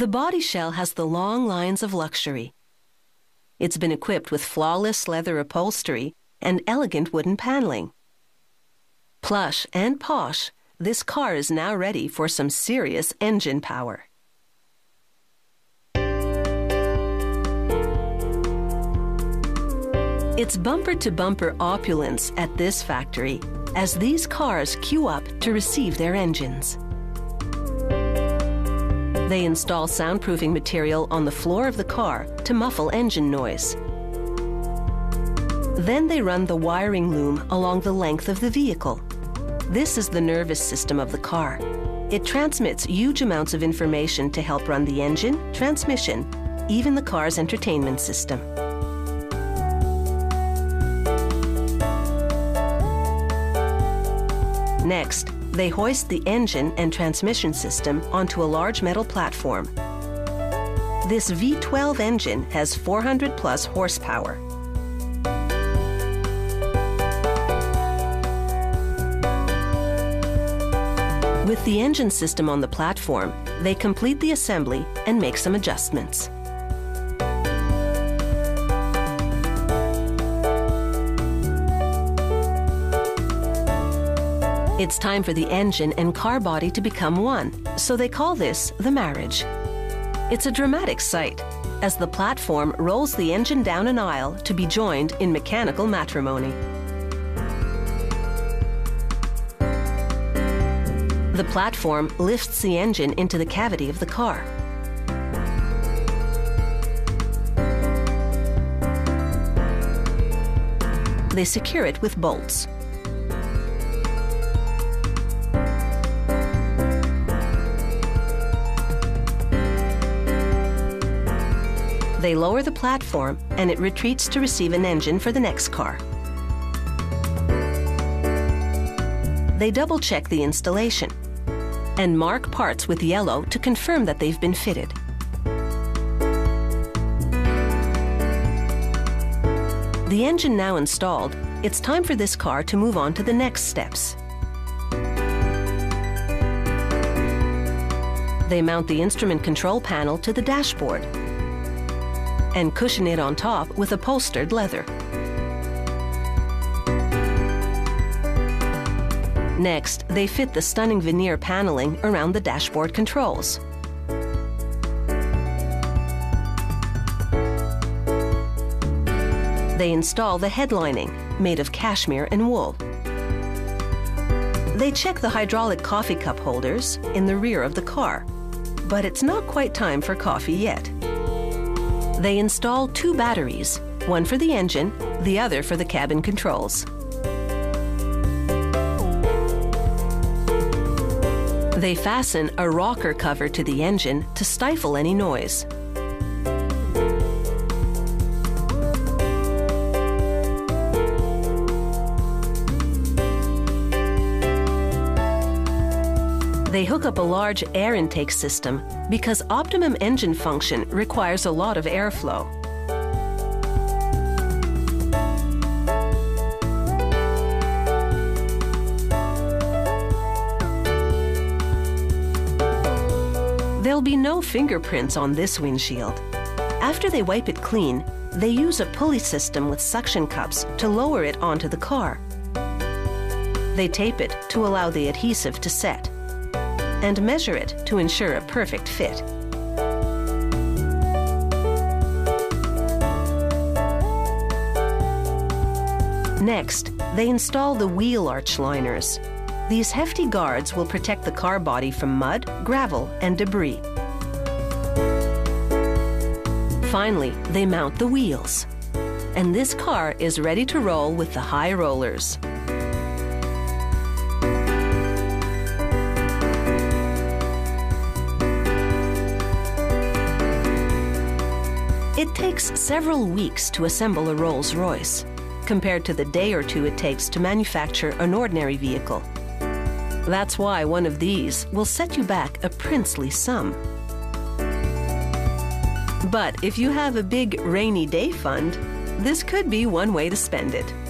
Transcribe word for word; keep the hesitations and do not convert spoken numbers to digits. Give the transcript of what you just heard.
The body shell has the long lines of luxury. It's been equipped with flawless leather upholstery and elegant wooden paneling. Plush and posh, this car is now ready for some serious engine power. It's bumper-to-bumper opulence at this factory as these cars queue up to receive their engines. They install soundproofing material on the floor of the car to muffle engine noise. Then they run the wiring loom along the length of the vehicle. This is the nervous system of the car. It transmits huge amounts of information to help run the engine, transmission, even the car's entertainment system. Next, they hoist the engine and transmission system onto a large metal platform. This V twelve engine has four hundred plus horsepower. With the engine system on the platform, they complete the assembly and make some adjustments. It's time for the engine and car body to become one, so they call this the marriage. It's a dramatic sight, as the platform rolls the engine down an aisle to be joined in mechanical matrimony. The platform lifts the engine into the cavity of the car. They secure it with bolts. They lower the platform and it retreats to receive an engine for the next car. They double-check the installation and mark parts with yellow to confirm that they've been fitted. The engine now installed, it's time for this car to move on to the next steps. They mount the instrument control panel to the dashboard and cushion it on top with upholstered leather. Next, they fit the stunning veneer paneling around the dashboard controls. They install the headlining, made of cashmere and wool. They check the hydraulic coffee cup holders in the rear of the car, but it's not quite time for coffee yet. They install two batteries, one for the engine, the other for the cabin controls. They fasten a rocker cover to the engine to stifle any noise. They hook up a large air intake system because optimum engine function requires a lot of airflow. There'll be no fingerprints on this windshield. After they wipe it clean, they use a pulley system with suction cups to lower it onto the car. They tape it to allow the adhesive to set and measure it to ensure a perfect fit. Next, they install the wheel arch liners. These hefty guards will protect the car body from mud, gravel, and debris. Finally, they mount the wheels. And this car is ready to roll with the high rollers. It takes several weeks to assemble a Rolls-Royce, compared to the day or two it takes to manufacture an ordinary vehicle. That's why one of these will set you back a princely sum. But if you have a big rainy day fund, this could be one way to spend it.